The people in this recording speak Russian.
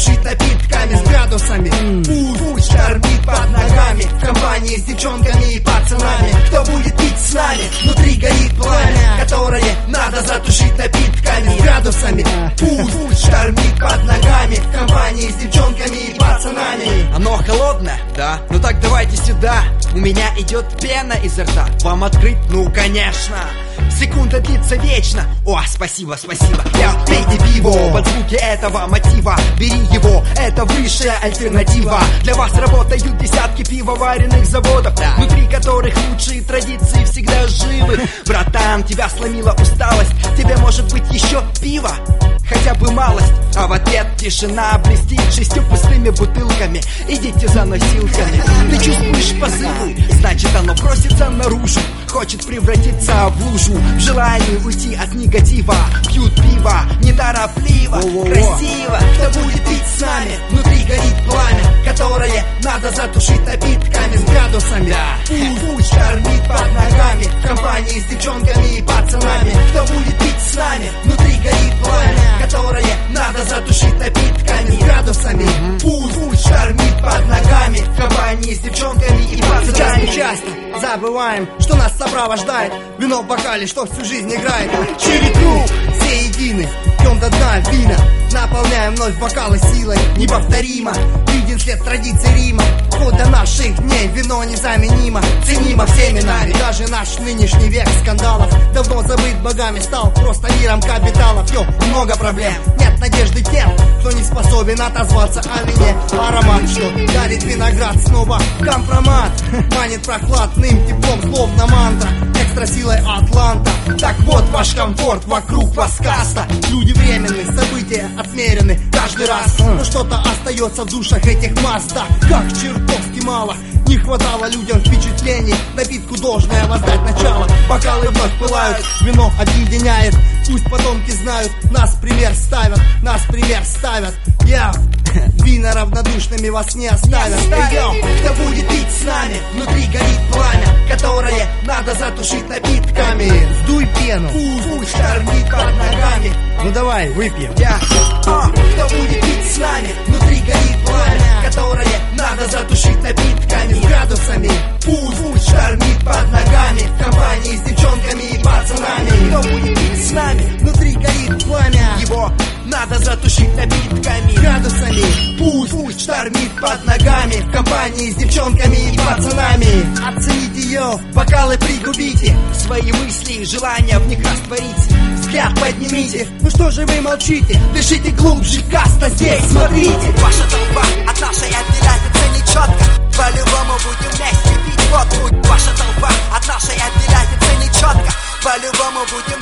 затушить напитками с градусами. Пусть штормит под ногами в компании с девчонками и пацанами. Кто будет пить с нами? Внутри горит пламя, которое надо затушить напитками с градусами. Пусть штормит под ногами в компании с девчонками и пацанами. Оно холодное? Да. Ну так давайте сюда. У меня идет пена изо рта. Вам открыть? Ну конечно. Секунда длится вечно. О, спасибо, спасибо. Пейте пиво под звуки этого мотива. Бери его, это высшая альтернатива. Для вас работают десятки пивоваренных заводов, внутри которых лучшие традиции всегда живы. Братан, тебя сломила усталость. Тебе может быть еще пиво? Хотя бы малость. А в ответ тишина блестит 6 пустыми бутылками. Идите за носилками. Ты чувствуешь позывы, значит оно просится наружу. Хочет превратиться в лужу, в желании уйти от негатива. Пьют пиво, неторопливо, красиво. Кто будет пить с нами? Внутри горит пламя, которое надо затушить напитками с градусами. Пусть штормит под ногами в компании с девчонками и пацанами. Кто будет пить с нами? Внутри горит пламя, которое надо затушить напитками с градусами. Пусть штормит под ногами в компании с девчонками и пацанами. Сейчас мы часто забываем, что нас сопровождает вино в бокале, что всю жизнь играет. Череду, все едины, пьем до дна вина, наполняем вновь бокалы силой неповторимо. Виден след традиций Рима, вплоть до наших дней вино незаменимо, ценимо всеми нами. Даже наш нынешний век скандалов давно забыт богами, стал просто миром капиталов. Много проблем, нет надежды тем, кто не способен отозваться о вине. Аромат, что дарит виноград, снова компромат, манит прохладным теплом, словно мантра, экстра силой Атланта. Так вот ваш комфорт, вокруг вас каста. Люди временные, события отмерены каждый раз, но что-то остается в душах этих масс. Да, как чертовски мало не хватало людям впечатлений, напитку должное воздать начало. Бокалы вновь пылают, вино объединяет. Пусть потомки знают, нас пример ставят, нас пример ставят. Вина равнодушными вас не оставят. Кто будет пить с нами? Внутри горит пламя, которое надо затушить напитками. Сдуй пену, пусть штормит под ногами. Ну давай, выпьем. Кто будет пить с нами? Внутри горит пламя, которое надо затушить напитками с градусами. Пусть штормит под ногами в компании с девчонками и пацанами. Кто будет пить с нами? Внутри горит пламя, его надо затушить напитками градусами. Пусть штормит под ногами в компании с девчонками и пацанами. Оцените ее, бокалы пригубите, свои мысли и желания в них растворите. Взгляд поднимите, ну что же вы молчите? Дышите глубже, каста здесь, смотрите. Ваша толпа от нашей отделяется нечетко. По-любому будем вместе пить водку. Ваша толпа от нашей отделяется нечетко. По-любому будем